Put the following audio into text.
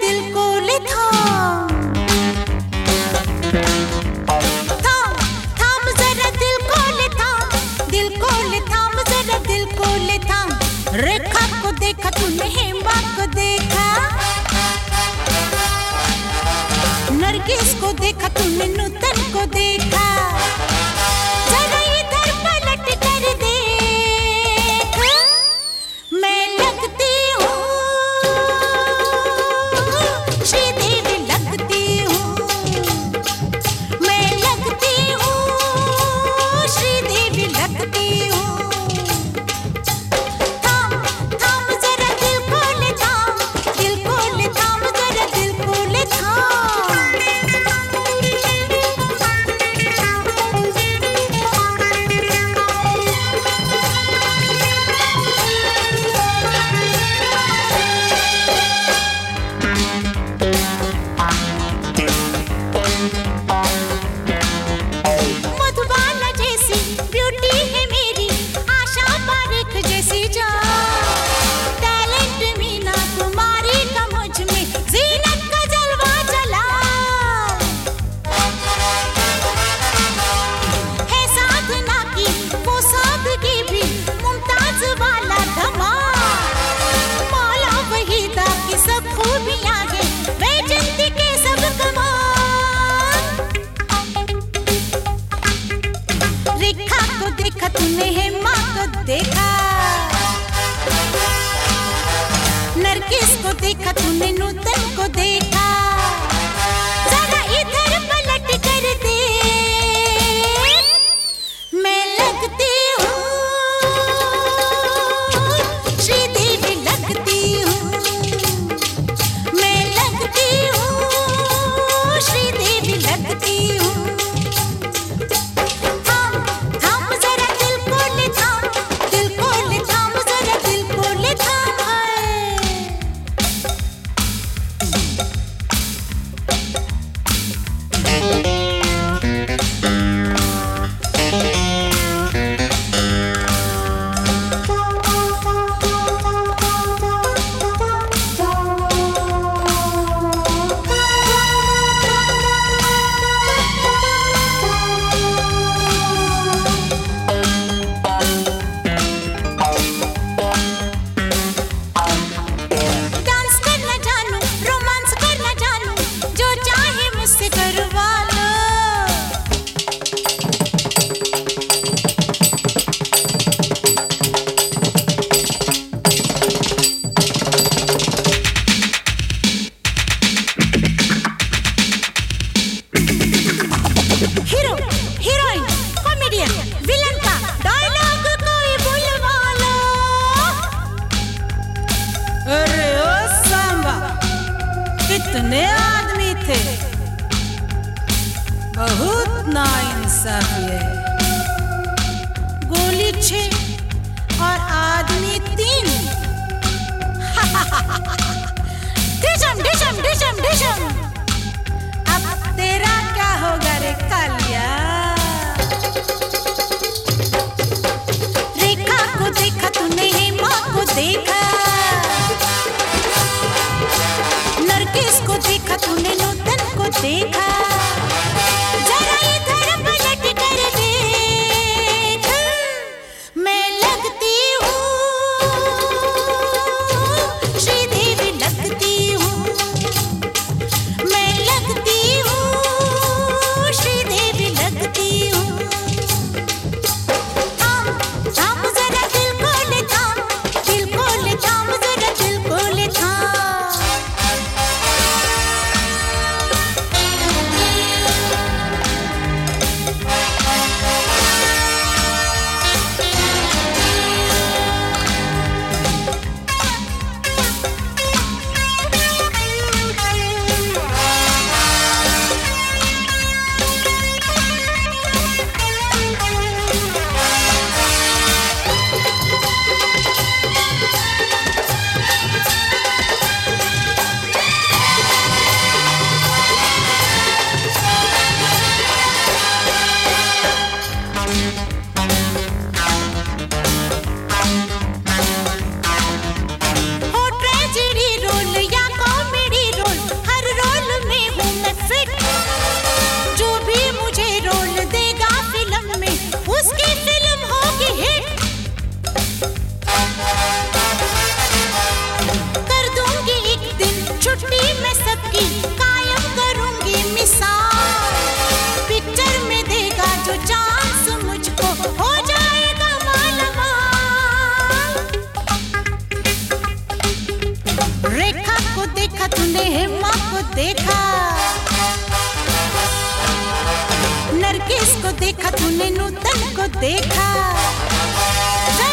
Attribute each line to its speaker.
Speaker 1: दिल को ले थाम, थाम थाम जरा दिल को ले थाम, दिल को ले थाम जरा दिल को ले थाम। रेखा को देखा तूने, हेमा को देखा, नरगिस को देखा तूने, नूतन को देखा। जरा इधर पलट कर देख, मैं लगती हूँ श्रीदेवी लगती हूँ, मैं लगती हूँ श्रीदेवी लगती हूँ। थाम थाम जरा दिल को ले थाम, दिल को ले थाम जरा दिल को ले थाम। मधुबाला जैसी ब्यूटी है मेरी, आशा पारेख जैसी जान, टैलेंट मीना कुमारी का मुझ में, जीनत का जलवा जला है। साधना की वो सादगी भी, मुमताज वाला धमाल, मौला वहीदा की सब खूबियां हैं, वैजंती के सब कमाल। रेखा को देखा तूने, हेमा को देखा, नरगिस को देखा तूने, नूतन को देखा। जरा इधर पलट कर देख, मैं लगती हूँ श्रीदेवी लगती हूँ, मैं लगती हूँ श्रीदेवी लगती हूँ। थाम थाम जरा दिल को ले थाम, दिल को ले थाम जरा दिल को ले थाम। डांस करना जानू, रोमांस करना जानू, जो चाहे मुझसे करवा लो। हीरो, हीरोइन, कॉमेडियन, विलन का डायलॉग कोई बुलवा लो। अरे ओ सांबा, कितने आदमी थे, बहुत नाइंसाफी है। गोली 6 और आदमी 3। डिशम डिशम डिशम डिशम, अब तेरा क्या होगा रे कालिया। रेखा को देखा तूने, हेमा को देखा, नरगिस को देखा तूने, नूतन को देखा। जरा इधर पलट कर देख, मैं लगती हूँ श्रीदेवी लगती हूँ, मैं लगती हूँ श्रीदेवी लगती हूँ। थाम थाम जरा दिल को ले थाम, दिल को ले थाम जरा दिल को ले थाम। छुट्टी मैं सबकी कायम करूंगी मिसाल। पिक्चर में देगा जो चांस मुझको हो जाएगा मालामाल। रेखा को देखा तूने, हेमा को देखा, नरगिस को देखा तूने, नूतन को देखा।